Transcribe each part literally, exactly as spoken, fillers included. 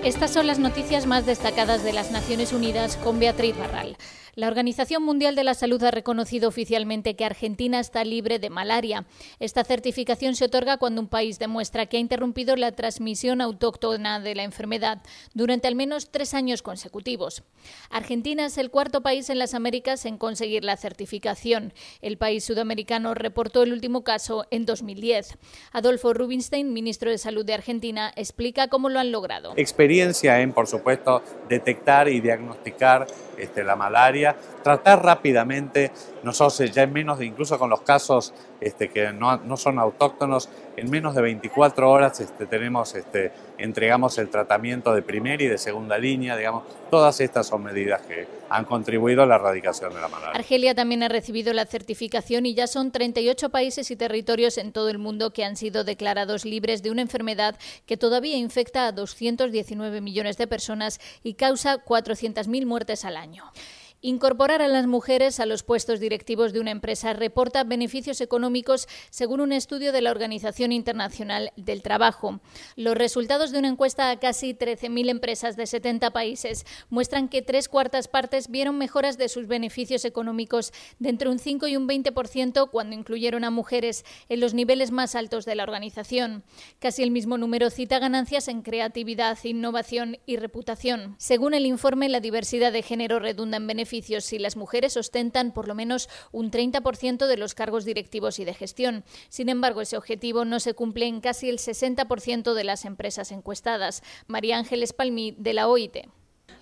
Estas son las noticias más destacadas de las Naciones Unidas con Beatriz Barral. La Organización Mundial de la Salud ha reconocido oficialmente que Argentina está libre de malaria. Esta certificación se otorga cuando un país demuestra que ha interrumpido la transmisión autóctona de la enfermedad durante al menos tres años consecutivos. Argentina es el cuarto país en las Américas en conseguir la certificación. El país sudamericano reportó el último caso en dos mil diez. Adolfo Rubinstein, ministro de Salud de Argentina, explica cómo lo han logrado. Experiencia en, por supuesto, detectar y diagnosticar este, la malaria, tratar rápidamente, nosotros ya en menos de, incluso con los casos este, que no, no son autóctonos, en menos de veinticuatro horas este, tenemos, este, entregamos el tratamiento de primera y de segunda línea, digamos, todas estas son medidas que han contribuido a la erradicación de la malaria. Argelia también ha recibido la certificación y ya son treinta y ocho países y territorios en todo el mundo que han sido declarados libres de una enfermedad que todavía infecta a doscientos diecinueve millones de personas y causa cuatrocientas mil muertes al año. Incorporar a las mujeres a los puestos directivos de una empresa reporta beneficios económicos según un estudio de la Organización Internacional del Trabajo. Los resultados de una encuesta a casi trece mil empresas de setenta países muestran que tres cuartas partes vieron mejoras de sus beneficios económicos de entre un cinco y un veinte por ciento cuando incluyeron a mujeres en los niveles más altos de la organización. Casi el mismo número cita ganancias en creatividad, innovación y reputación. Según el informe, la diversidad de género redunda en beneficios si las mujeres ostentan por lo menos un treinta por ciento de los cargos directivos y de gestión. Sin embargo, ese objetivo no se cumple en casi el sesenta por ciento de las empresas encuestadas. María Ángeles Palmí, de la O I T.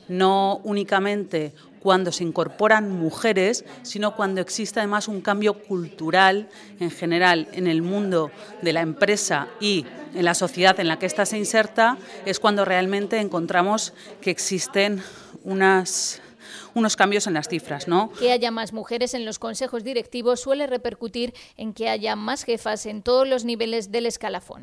No únicamente cuando se incorporan mujeres, sino cuando existe además un cambio cultural en general en el mundo de la empresa y en la sociedad en la que ésta se inserta, es cuando realmente encontramos que existen unas... unos cambios en las cifras, ¿no? Que haya más mujeres en los consejos directivos suele repercutir en que haya más jefas en todos los niveles del escalafón.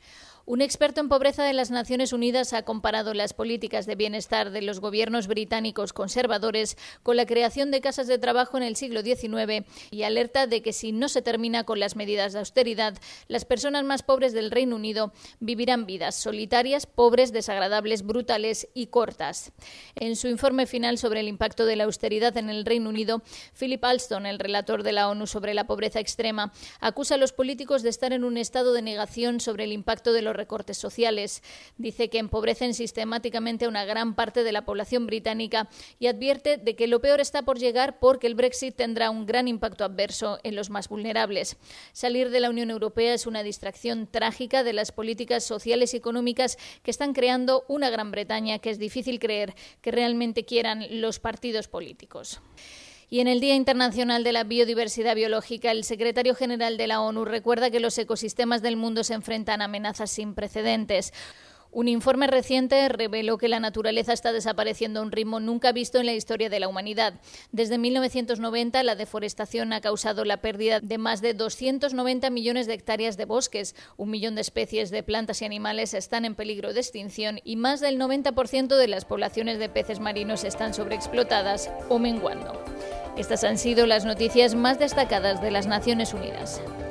Un experto en pobreza de las Naciones Unidas ha comparado las políticas de bienestar de los gobiernos británicos conservadores con la creación de casas de trabajo en el siglo diecinueve y alerta de que si no se termina con las medidas de austeridad, las personas más pobres del Reino Unido vivirán vidas solitarias, pobres, desagradables, brutales y cortas. En su informe final sobre el impacto de la austeridad en el Reino Unido, Philip Alston, el relator de la ONU sobre la pobreza extrema, acusa a los políticos de estar en un estado de negación sobre el impacto de los recortes sociales. Dice que empobrecen sistemáticamente a una gran parte de la población británica y advierte de que lo peor está por llegar porque el Brexit tendrá un gran impacto adverso en los más vulnerables. Salir de la Unión Europea es una distracción trágica de las políticas sociales y económicas que están creando una Gran Bretaña que es difícil creer que realmente quieran los partidos políticos. Y en el Día Internacional de la Biodiversidad Biológica, el secretario general de la ONU recuerda que los ecosistemas del mundo se enfrentan a amenazas sin precedentes. Un informe reciente reveló que la naturaleza está desapareciendo a un ritmo nunca visto en la historia de la humanidad. Desde mil novecientos noventa, la deforestación ha causado la pérdida de más de doscientos noventa millones de hectáreas de bosques. Un millón de especies de plantas y animales están en peligro de extinción y más del noventa por ciento de las poblaciones de peces marinos están sobreexplotadas o menguando. Estas han sido las noticias más destacadas de las Naciones Unidas.